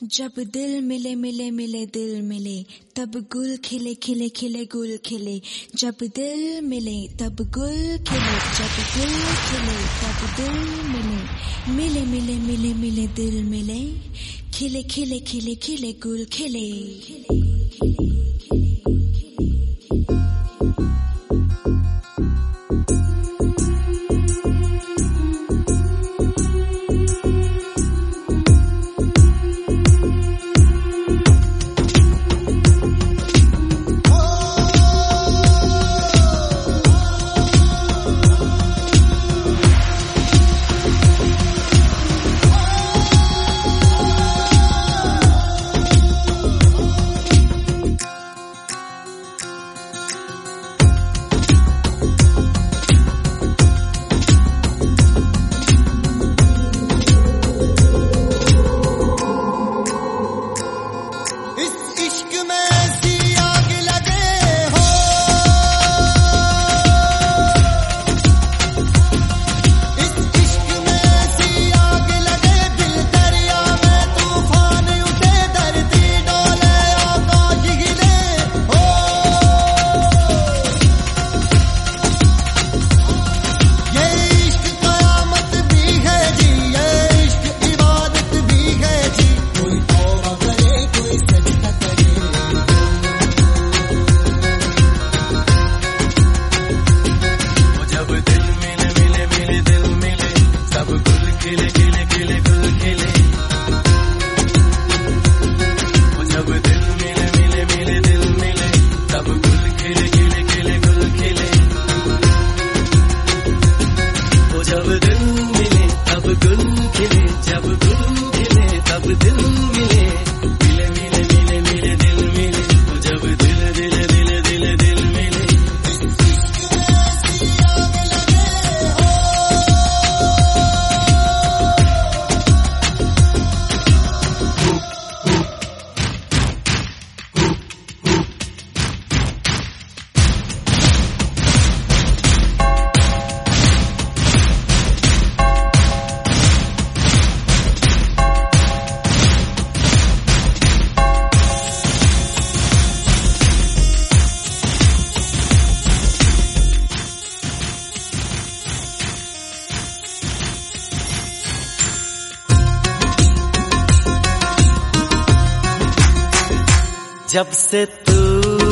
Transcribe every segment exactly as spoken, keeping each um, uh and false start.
जब दिल मिले मिले मिले दिल मिले तब गुल खिले खिले खिले गुल खिले। जब दिल मिले तब गुल खिले, जब गुल खिले तब दिल मिले। मिले मिले मिले मिले दिल मिले, खिले खिले खिले खिले गुल खिले। जब से तू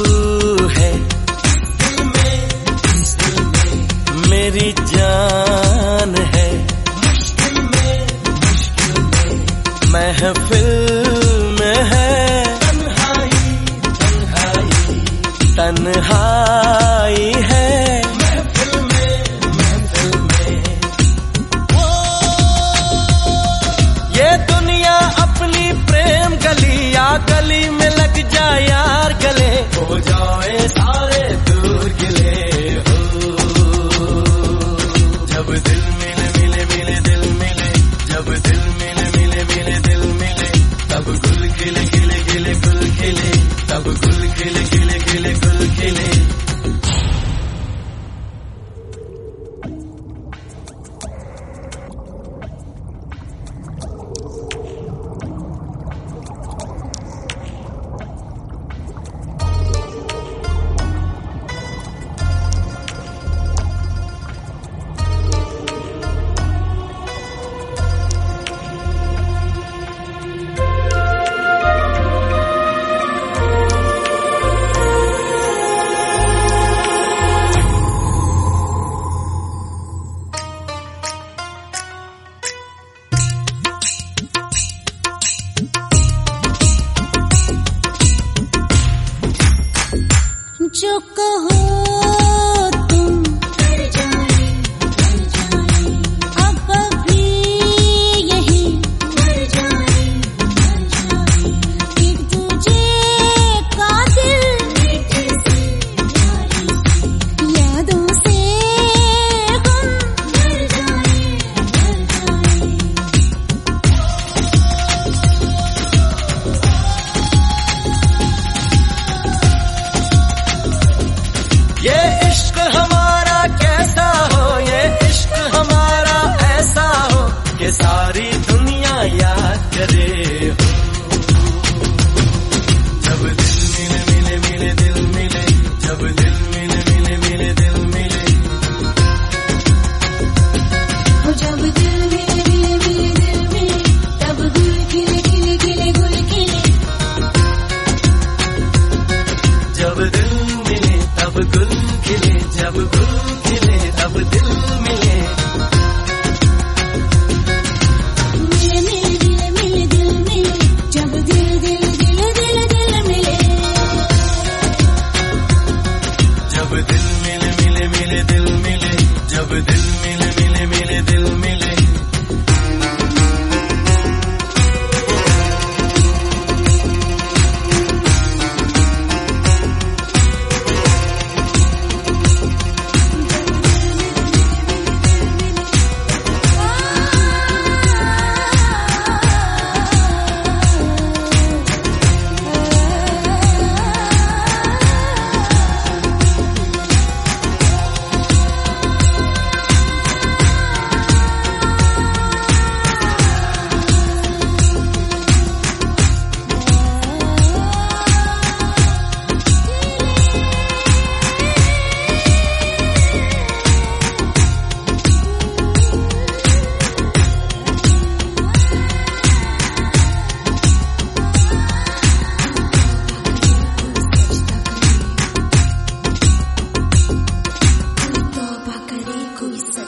है मेरी जान है, महफिल में है तन्हाई तन्हाई तन्हाई है महफिल में महफिल में। ये दुनिया अपनी प्रेम गली या गली में लग जाए यार गले, हो जाए सारे दूर गिले हो। जब दिल मिले मिले मिले दिल मिले, जब दिल मिले मिले मिले दिल मिले, तब गुल खिले खिले खिले गुल खिले, तब गुल खिले खिले खिले गुल खिले। जो कहो तुम कर जाए कर जाए, अब भी यही मर जाए मर जाए। एक दूजे का दिल मीठे से प्यारे से, यादों से हम मर जाए मर जाए।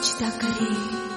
सजदा करे।